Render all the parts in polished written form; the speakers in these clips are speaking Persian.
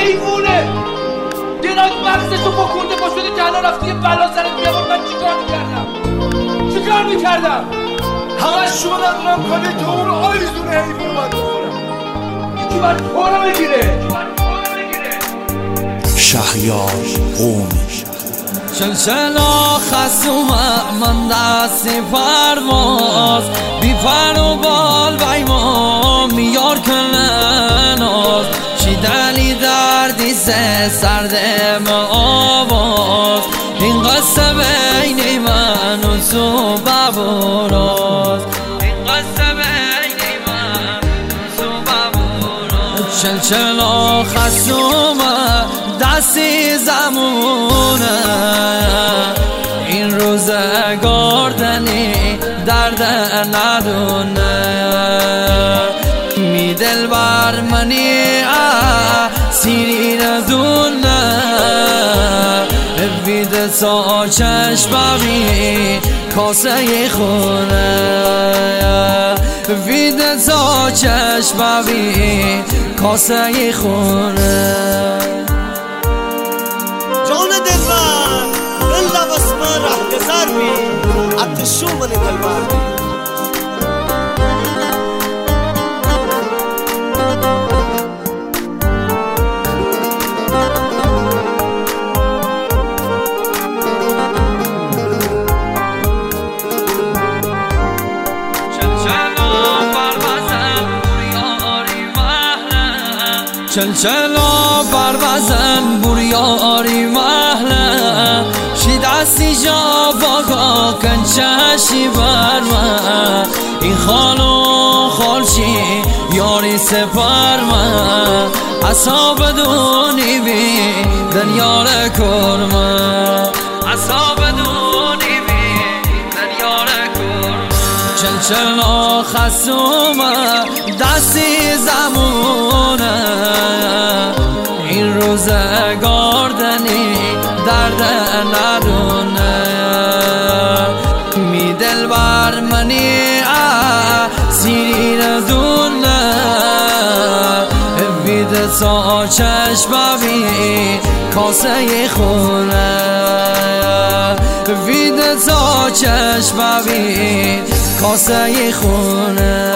حیوونه دراز مغزشو بکنده با شده که الان رفتی یه بلا سرت بیاور. من چیکار میکردم؟ همش شما ندارم کنی تو اون آیزون حیوون باید بخورم. یکی باید پارو بگیره. شهریار قومی چلچلا خصومم من دستی پرواز بی پر و بال بیما میار کنناز چی دلی دردی سردم آواز این قصه بین من و تو ببراز این قصه بین من و تو ببراز چلچلا خصومم دستی زمونه این روزگار دنی درد ندونه می دل بر منی سیری ندونه وید تا چشم بی کاسه خونه وید تا چشم بی کاسه خونه جان دلبر دل لباسم ره گذر بی اتشو من دلبر چلچلا بر وزن بوریاری محله شی دستی جا باگا کنچشی بر من این خالو خالشی یاری سپر من اصاب دونی بی دنیار کرمه اصاب دونی بی دنیار کرمه چلچلا خصومه دستی زمونه این روزگار دنی درد ندونه می دل بر منی سیری ندونه وید تا چشم بی کاسه خونه وید تا چشم بی کاسه خونه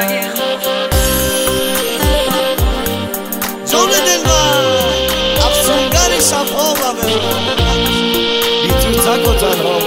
جان دلبر افسونگر شبها و به بی تو تک و تنها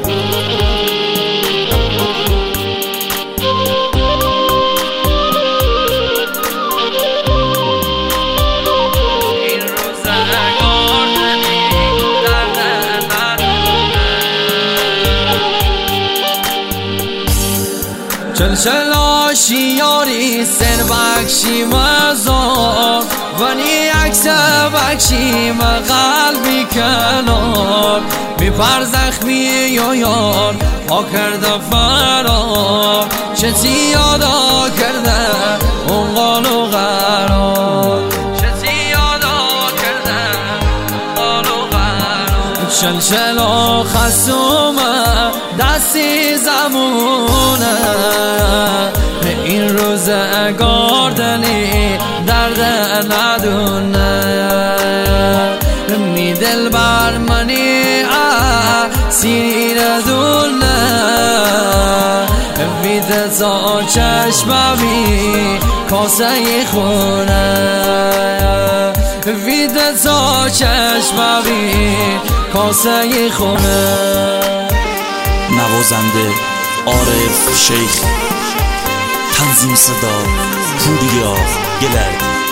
چلچلا شیاری سر بخشی مزار ونی عکس بخشی قلبی کنار بی پر زخمی یا یار ها کرده فرار چه زیادا کرده اون قالو قرار چه زیادا کرده اون قالو قرار چلچلا خصومه دستی زمونه این روزگار دلی درد ندونه می دل بر منی سیری ندونه وید تا چشم بی کاسه خونه وید تا چشم بی کاسه خونه نوازنده عارف شیخ تنظیم صدا پوریا گلر